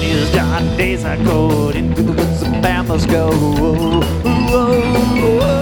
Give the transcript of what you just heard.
these dark days I go into the woods of Bama go.